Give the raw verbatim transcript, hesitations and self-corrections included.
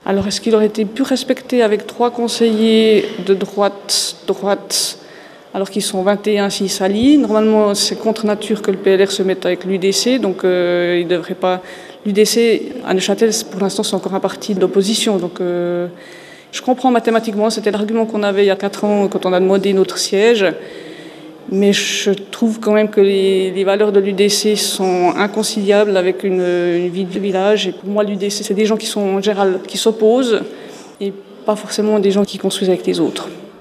Alors, est-ce qu'il aurait été plus respecté avec trois conseillers de droite, droite, alors qu'ils sont vingt et un s'ils s'allient? Normalement, c'est contre nature que le P L R se mette avec l'U D C, donc euh, il ne devrait pas... L'U D C, à Neuchâtel, pour l'instant, c'est encore un parti d'opposition. Donc, euh, je comprends mathématiquement, c'était l'argument qu'on avait il y a quatre ans quand on a demandé notre siège. Mais je trouve quand même que les, les valeurs de l'U D C sont inconciliables avec une, une vie de village. Et pour moi, l'U D C, c'est des gens qui sont en général qui s'opposent et pas forcément des gens qui construisent avec les autres.